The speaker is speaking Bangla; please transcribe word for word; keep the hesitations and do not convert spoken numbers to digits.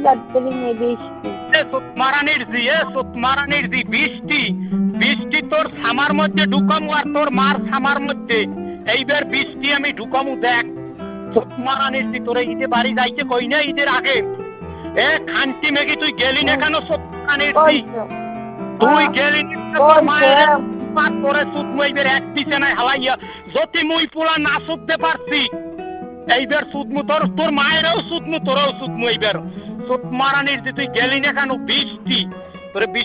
যাত্রী নেই বৃষ্টি মারানির জি এ মারানির জি বৃষ্টি বৃষ্টি তোর সামার মধ্যে ঢুকামু আর তোর মার সামার মধ্যে এইবার বৃষ্টি আমি ঢুকামু দেখ মারানির জি তোরে ঈদে বাড়ি যাইতে কই না ঈদের আগে এ খান্তি মেঘি তুই গেলি না কেন মারানির জি তুই গেলি তোর মায়ের পার করে সুত মুইবের এক বিছানায় হালাইয়া যদি মুই পোলা না সুততে পারছি এইবার সুদমু তোর তোর মায়েরও সুদমু তোরও সুদমু এইবার সুত মারানির যে তুই গেলি না কেন বৃষ্টি তোরে